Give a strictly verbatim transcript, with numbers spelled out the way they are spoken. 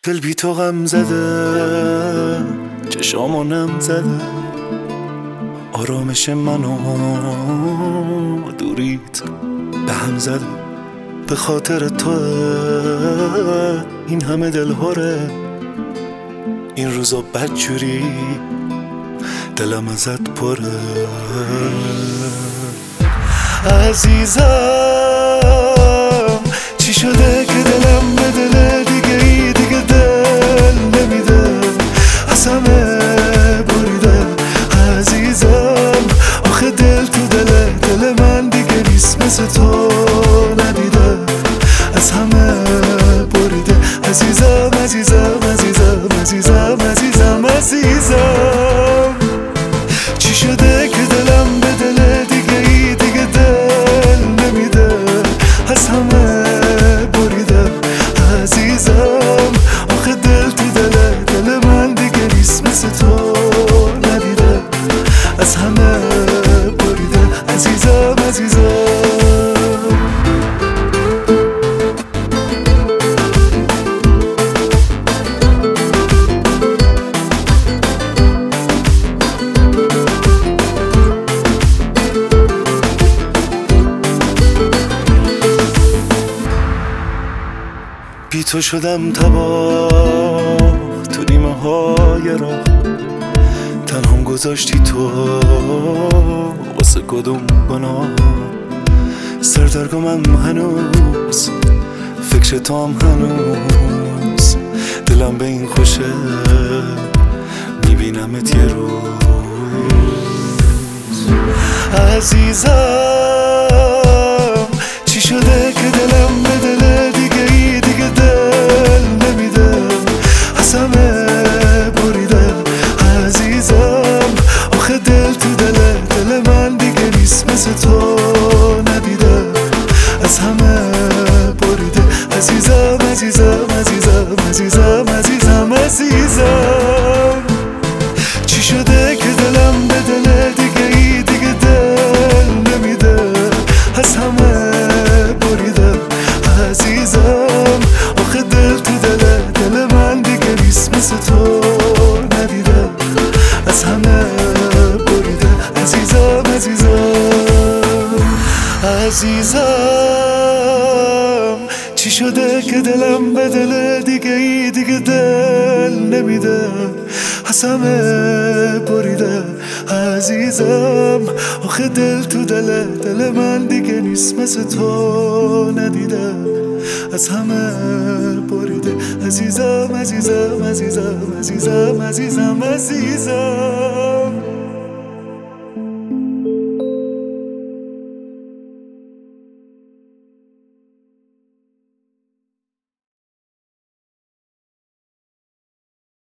دل بی تو غم زده، چشامو نم زده، آرامش منو دوریت به هم زده. به خاطر تو این همه دل هره، این روزا بدجوری دلم ازت پره. عزیزم چی شده که دلم به دل دیگه ای دیگه دل نمیده، از همه بریده. عزیزم آخه دل تو دل دل من دیگه نیست، مثل تو ندیده، از همه بریده. عزیزم عزیزم عزیزم عزیزم عزیزم عزیزم چی شده که دلم به دل دیگه ای دیگه دل نمیده، از همه بریده. عزیزم آخه دل تو دل دل من دیگه نیست، مثل تو ندیده، از همه بریده. عزیزم عزیزم بی تو شدم تباه تو نیمه های راه، تنهام گذاشتی تو واسه کدوم گناه. سردرگمم هنوز فکر تو هم هنوز، دلم به این خوشه میبینمت یه روز. عزیزم چی شده که دلم به دل دیگه ای دیگه دل نمیده، از همه بریده. عزیزم آخه دل تو دل دل من دیگه نیست، مثل تو ندیده، از همه بریده. عزیزم عزیزم عزیزم عزیزم عزیزم عزیزم چی شده که دلم به دل دیگه ای دیگه دل نمیده، از همه بریده. عزیزم آخه دل تو دل دل من دیگه نیست، مثل تو ندیده، از همه بریده. عزیزم عزیزم عزیزم چی شده که دلم به دل دیگه ای دیگه دل نمیده، از همه بریده. عزیزم آخه دل تو دل دل من دیگه نیست، مثل تو ندیده، از همه بریده. عزیزم عزیزم عزیزم عزیزم عزیزم عزیزم